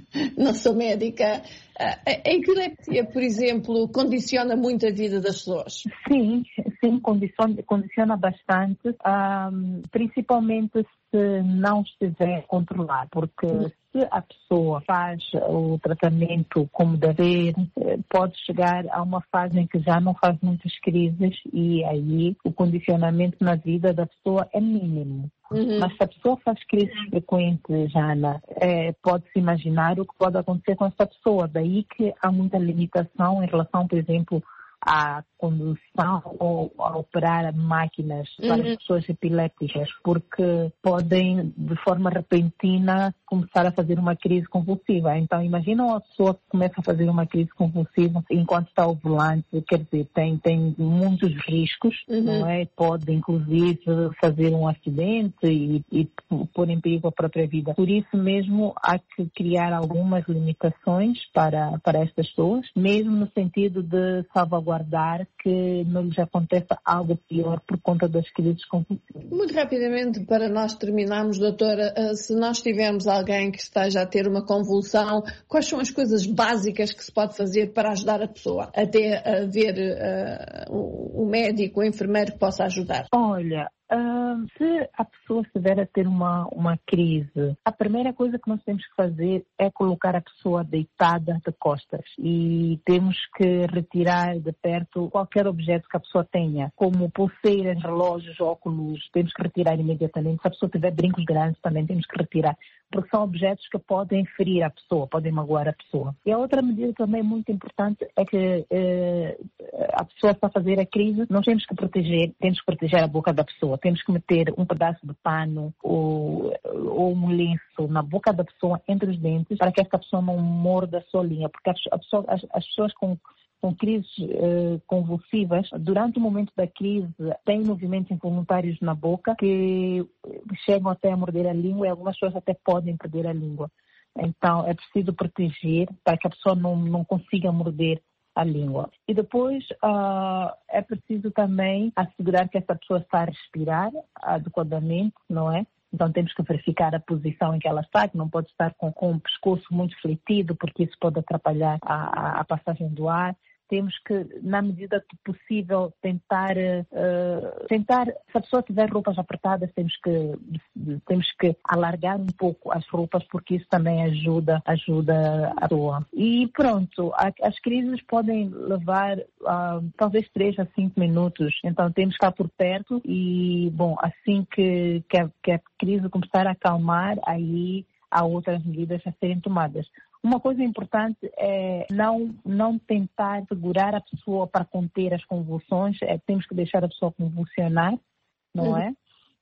A epilepsia, por exemplo, condiciona muito a vida das pessoas? Sim, condiciona bastante, principalmente se não estiver controlado, porque se a pessoa faz o tratamento como deve, pode chegar a uma fase em que já não faz muitas crises e aí o condicionamento na vida da pessoa é mínimo. Mas se a pessoa faz crises frequentes, Jana, pode-se imaginar o que pode acontecer com essa pessoa. Daí que há muita limitação em relação, por exemplo, à condução ou a operar máquinas para pessoas epilépticas, porque podem, de forma repentina, começar a fazer uma crise convulsiva. Então, imagina uma pessoa que começa a fazer uma crise convulsiva enquanto está ao volante, quer dizer, tem muitos riscos, não é? Pode, inclusive, fazer um acidente e pôr em perigo a própria vida. Por isso mesmo, há que criar algumas limitações para estas pessoas, mesmo no sentido de salvaguardar que não lhes aconteça algo pior por conta das crises convulsivas. Muito rapidamente, para nós terminarmos, doutora, se nós tivermos alguém que esteja a ter uma convulsão, quais são as coisas básicas que se pode fazer para ajudar a pessoa, até ver o médico, o enfermeiro que possa ajudar? Olha, se a pessoa estiver a ter uma crise, a primeira coisa que nós temos que fazer é colocar a pessoa deitada de costas e temos que retirar de perto qualquer objeto que a pessoa tenha, como pulseiras, relógios, óculos, temos que retirar imediatamente. Se a pessoa tiver brincos grandes, também temos que retirar, porque são objetos que podem ferir a pessoa, podem magoar a pessoa. E a outra medida também muito importante é que a pessoa está a fazer a crise, nós temos que proteger a boca da pessoa. Temos que meter um pedaço de pano ou um lenço na boca da pessoa, entre os dentes, para que essa pessoa não morda a sua língua, porque as pessoas com crises convulsivas, durante o momento da crise, têm movimentos involuntários na boca que chegam até a morder a língua e algumas pessoas até podem perder a língua. Então, é preciso proteger para que a pessoa não consiga morder a língua. E depois é preciso também assegurar que essa pessoa está a respirar adequadamente, não é? Então temos que verificar a posição em que ela está, que não pode estar com o pescoço muito fletido, porque isso pode atrapalhar a passagem do ar. Temos que, na medida do possível, tentar, se a pessoa tiver roupas apertadas, temos que alargar um pouco as roupas, porque isso também ajuda a pessoa. E pronto, as crises podem levar talvez 3 a 5 minutos, então temos que estar por perto e, bom, assim que a crise começar a acalmar, aí há outras medidas a serem tomadas. Uma coisa importante é não tentar segurar a pessoa para conter as convulsões, temos que deixar a pessoa convulsionar, não é?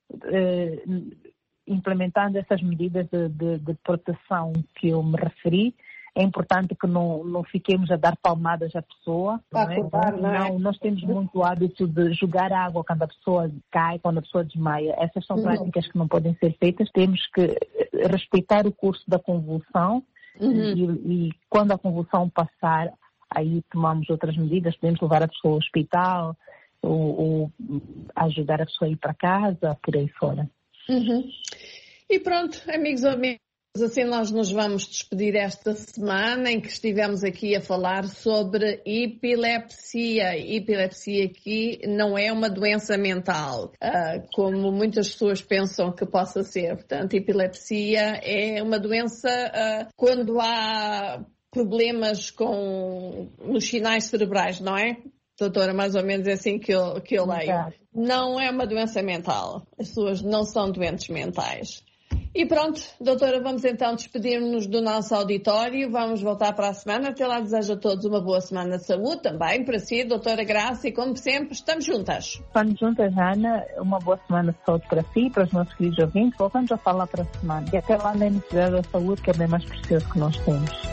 Implementando essas medidas de proteção que eu me referi, é importante que não fiquemos a dar palmadas à pessoa. Não, nós temos muito hábito de jogar água quando a pessoa cai, quando a pessoa desmaia. Essas são práticas que não podem ser feitas. Temos que respeitar o curso da convulsão e quando a convulsão passar, aí tomamos outras medidas. Podemos levar a pessoa ao hospital ou ajudar a pessoa a ir para casa, por aí fora. E pronto, amigos ou amigas. Assim nós nos vamos despedir esta semana em que estivemos aqui a falar sobre epilepsia. Epilepsia aqui não é uma doença mental, como muitas pessoas pensam que possa ser. Portanto, epilepsia é uma doença quando há problemas nos sinais cerebrais, não é? Doutora, mais ou menos é assim que eu leio. Não é uma doença mental. As pessoas não são doentes mentais. E pronto, doutora, vamos então despedir-nos do nosso auditório. Vamos voltar para a semana. Até lá, desejo a todos uma boa semana de saúde também para si, doutora Graça, e como sempre, estamos juntas. Estamos juntas, Ana. Uma boa semana de saúde para si e para os nossos queridos ouvintes. Voltamos a falar para a semana. E até lá, na Universidade da Saúde, que é bem mais precioso que nós temos.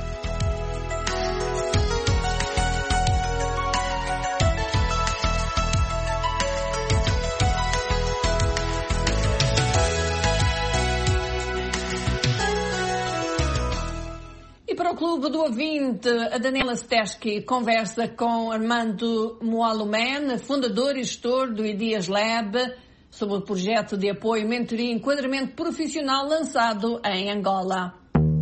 Para o Clube do Ouvinte, a Daniela Steski conversa com Armando Moalumen, fundador e gestor do Ideas Lab, sobre o projeto de apoio, mentoria e enquadramento profissional lançado em Angola.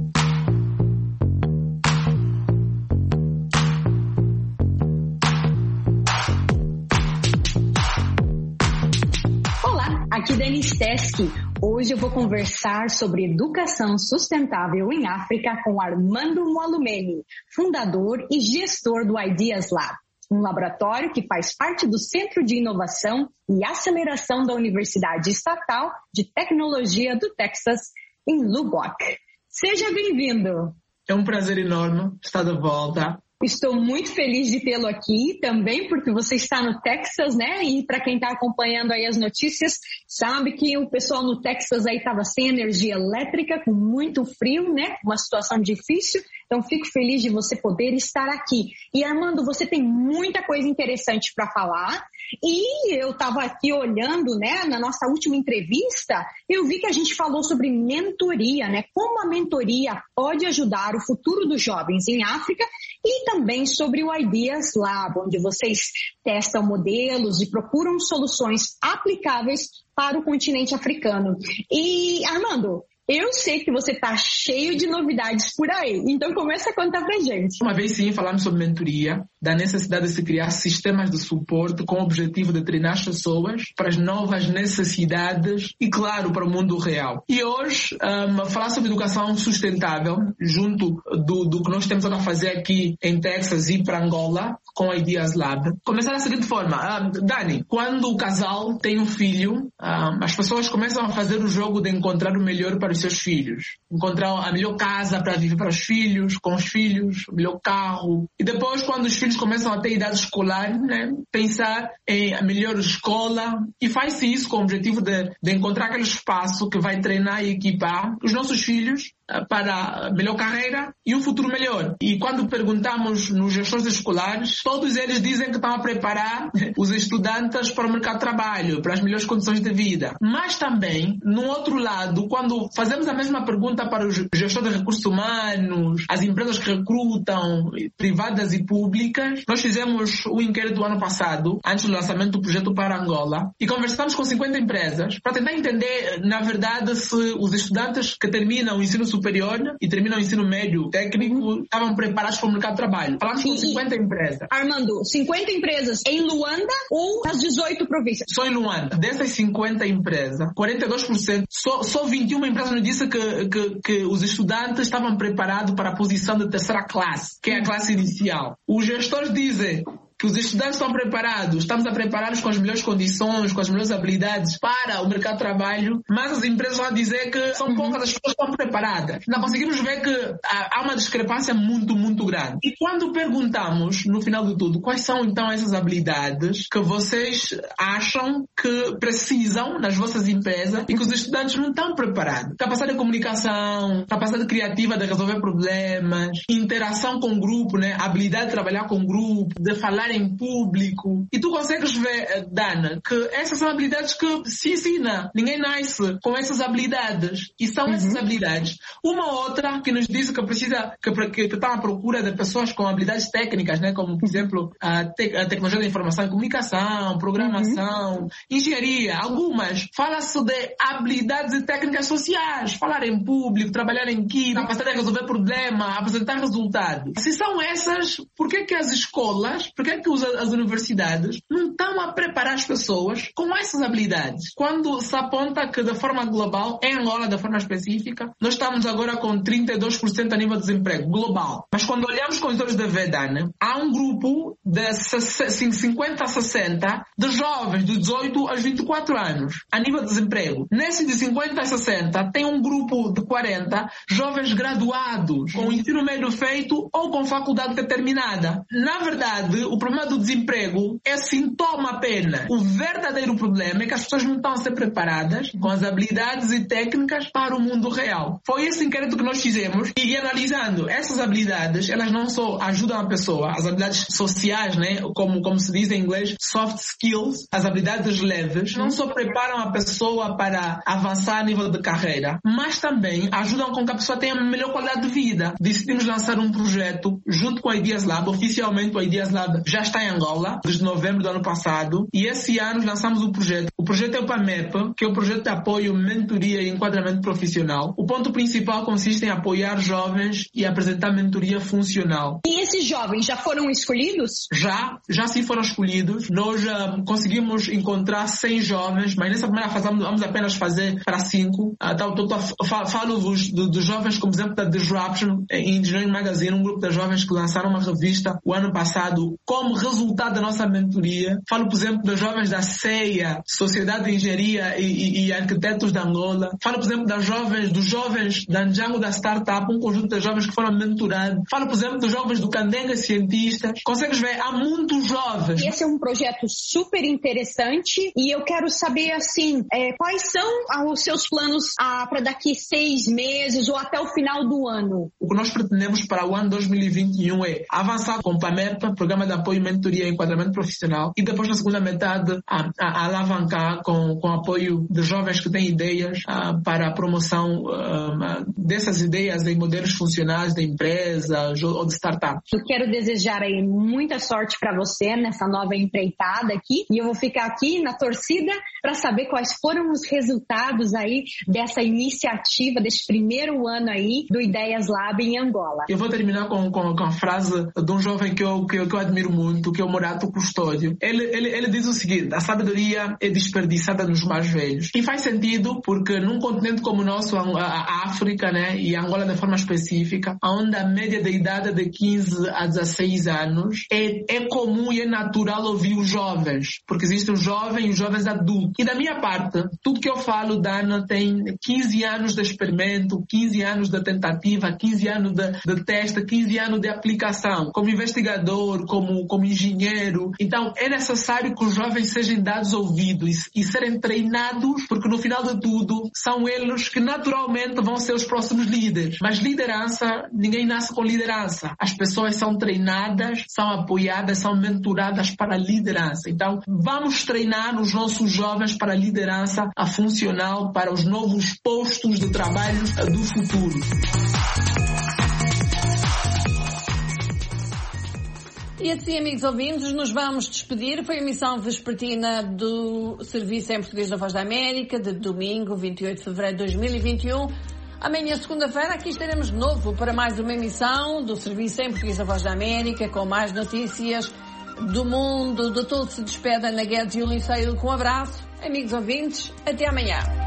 Olá, aqui Dani Steski. Hoje eu vou conversar sobre educação sustentável em África com Armando Moalumeni, fundador e gestor do Ideas Lab, um laboratório que faz parte do Centro de Inovação e Aceleração da Universidade Estatal de Tecnologia do Texas, em Lubbock. Seja bem-vindo! É um prazer enorme estar de volta Estou muito feliz de tê-lo aqui também, porque você está no Texas, né? E para quem está acompanhando aí as notícias, sabe que o pessoal no Texas aí estava sem energia elétrica, com muito frio, né? Uma situação difícil. Então, fico feliz de você poder estar aqui. E, Armando, você tem muita coisa interessante para falar. E eu estava aqui olhando, né, na nossa última entrevista, eu vi que a gente falou sobre mentoria, né? Como a mentoria pode ajudar o futuro dos jovens em África e também sobre o Ideas Lab, onde vocês testam modelos e procuram soluções aplicáveis para o continente africano. E, Armando, eu sei que você está cheio de novidades por aí, então começa a contar pra gente. Uma vez sim, falamos sobre mentoria, da necessidade de se criar sistemas de suporte com o objetivo de treinar as pessoas para as novas necessidades e, claro, para o mundo real. E hoje, falar sobre educação sustentável, junto do que nós temos a fazer aqui em Texas e para Angola, com a Ideas Lab. Começar da seguinte forma, Dani, quando o casal tem um filho, as pessoas começam a fazer o jogo de encontrar o melhor para os seus filhos. Encontrar a melhor casa para viver para os filhos, com os filhos, o melhor carro. E depois, quando os filhos começam a ter idade escolar, né, pensar em a melhor escola. E faz-se isso com o objetivo de encontrar aquele espaço que vai treinar e equipar os nossos filhos para a melhor carreira e um futuro melhor. E quando perguntamos nos gestores escolares, todos eles dizem que estão a preparar os estudantes para o mercado de trabalho, para as melhores condições de vida. Mas também, no outro lado, quando fazemos a mesma pergunta para os gestores de recursos humanos, as empresas que recrutam, privadas e públicas, nós fizemos um inquérito ano passado, antes do lançamento do projeto para Angola, e conversamos com 50 empresas para tentar entender, na verdade, se os estudantes que terminam o ensino superior e terminam o ensino médio técnico estavam preparados para o mercado de trabalho. Falamos com 50 empresas. Armando, 50 empresas em Luanda ou nas 18 províncias? Só em Luanda. Dessas 50 empresas, 42%, só 21 empresas nos disse que os estudantes estavam preparados para a posição de terceira classe, que é a classe inicial. Os gestores dizem que os estudantes estão preparados, estamos a prepará-los com as melhores condições, com as melhores habilidades para o mercado de trabalho, mas as empresas vão dizer que são poucas as pessoas que estão preparadas. Não conseguimos ver que há uma discrepância muito, muito grande. E quando perguntamos, no final de tudo, quais são então essas habilidades que vocês acham que precisam nas vossas empresas e que os estudantes não estão preparados? Capacidade de comunicação, capacidade criativa de resolver problemas, interação com o grupo, né? Habilidade de trabalhar com o grupo, de falar em público. E tu consegues ver, Dana, que essas são habilidades que se ensina. Ninguém nasce com essas habilidades. E são essas habilidades. Uma outra que nos disse que precisa, que está à procura de pessoas com habilidades técnicas, né? Como, por exemplo, a tecnologia da informação e comunicação, programação, engenharia, algumas. Fala-se de habilidades e técnicas sociais. Falar em público, trabalhar em equipe, capacidade de resolver problema, apresentar resultados. Se são essas, por que as escolas, por que as universidades não estão a preparar as pessoas com essas habilidades? Quando se aponta que, de forma global, em Angola, de forma específica, nós estamos agora com 32% a nível de desemprego global. Mas quando olhamos com os olhos da Vedana, há um grupo de 50 a 60 de jovens de 18 a 24 anos a nível de desemprego. Nesse de 50 a 60 tem um grupo de 40 jovens graduados com ensino médio feito ou com faculdade determinada. Na verdade, o problema do desemprego é sintoma apenas. O verdadeiro problema é que as pessoas não estão a ser preparadas com as habilidades e técnicas para o mundo real. Foi esse inquérito que nós fizemos e analisando essas habilidades, elas não só ajudam a pessoa, as habilidades sociais, né, como se diz em inglês, soft skills, as habilidades leves, não só preparam a pessoa para avançar a nível de carreira, mas também ajudam com que a pessoa tenha melhor qualidade de vida. Decidimos lançar um projeto junto com a Ideas Lab. Oficialmente, a Ideas Lab já está em Angola, desde novembro do ano passado, e esse ano lançamos o projeto. O projeto é o PAMEP, que é o projeto de apoio, mentoria e enquadramento profissional. O ponto principal consiste em apoiar jovens e apresentar mentoria funcional. E esses jovens já foram escolhidos? Já sim foram escolhidos. Nós conseguimos encontrar 100 jovens, mas nessa primeira fase vamos apenas fazer para 5. Falo-vos dos jovens, como exemplo da Disruption Engineering Magazine, um grupo de jovens que lançaram uma revista o ano passado como resultado da nossa mentoria. Falo, por exemplo, dos jovens da CEIA, Sociedade de Engenharia e Arquitetos de Angola. Falo, por exemplo, dos jovens da Django da Startup, um conjunto de jovens que foram mentorados. Falo, por exemplo, dos jovens do Candenga Cientistas. Consegues ver, há muitos jovens. Esse é um projeto super interessante e eu quero saber, assim, quais são os seus planos para daqui 6 meses ou até o final do ano? O que nós pretendemos para o ano 2021 é avançar com o PAMEP, Programa de Apoio, Mentoria e Enquadramento Profissional, e depois na segunda metade a alavancar com apoio de jovens que têm ideias para a promoção dessas ideias em modelos funcionais de empresas ou de startups. Eu quero desejar aí muita sorte para você nessa nova empreitada aqui, e eu vou ficar aqui na torcida para saber quais foram os resultados aí dessa iniciativa, desse primeiro ano aí do Ideias Lab em Angola. Eu vou terminar com a frase de um jovem que eu admiro muito, que é o Morato Custódio. Ele diz o seguinte: a sabedoria é desperdiçada nos mais velhos. E faz sentido porque num continente como o nosso, a África, né, e Angola de forma específica, onde a média de idade é de 15 a 16 anos, é comum e é natural ouvir os jovens, porque existem os jovens e os jovens adultos. E da minha parte, tudo que eu falo, Dana, tem 15 anos de experimento, 15 anos de tentativa, 15 anos de teste, 15 anos de aplicação, como investigador, como engenheiro. Então, é necessário que os jovens sejam dados ouvidos e serem treinados, porque no final de tudo, são eles que naturalmente vão ser os próximos líderes. Mas liderança, ninguém nasce com liderança. As pessoas são treinadas, são apoiadas, são mentoradas para a liderança. Então, vamos treinar os nossos jovens para a liderança funcional, para os novos postos de trabalho do futuro. E assim, amigos ouvintes, nos vamos despedir. Foi a emissão vespertina do Serviço em Português da Voz da América, de domingo, 28 de fevereiro de 2021. Amanhã, segunda-feira, aqui estaremos de novo para mais uma emissão do Serviço em Português da Voz da América, com mais notícias do mundo. De todo se despede Ana Guedes e o Liceiro com um abraço. Amigos ouvintes, até amanhã.